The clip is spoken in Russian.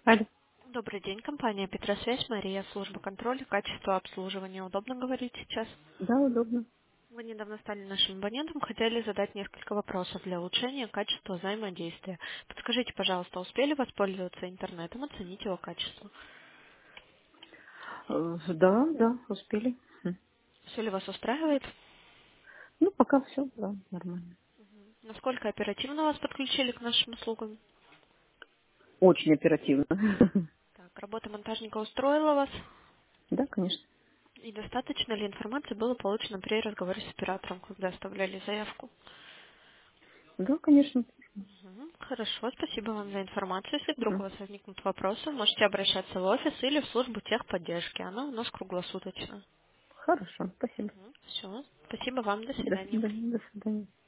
Алло. Добрый день, компания Петросвязь, Мария, служба контроля, качества обслуживания. Удобно говорить сейчас? Да, удобно. Вы недавно стали нашим абонентом, хотели задать несколько вопросов для улучшения качества взаимодействия. Подскажите, пожалуйста, успели воспользоваться интернетом, оценить его качество? Да, да, успели. Все ли вас устраивает? Ну, пока все, да, нормально. Насколько оперативно вас подключили к нашим услугам? Очень оперативно. Так, работа монтажника устроила вас? Да, конечно. И достаточно ли информации было получено при разговоре с оператором, когда оставляли заявку? Да, конечно. Хорошо, спасибо вам за информацию. Если вдруг у вас возникнут вопросы, можете обращаться в офис или в службу техподдержки. Она у нас круглосуточно. Хорошо, спасибо. Все, спасибо вам, до До свидания. свидания. До свидания.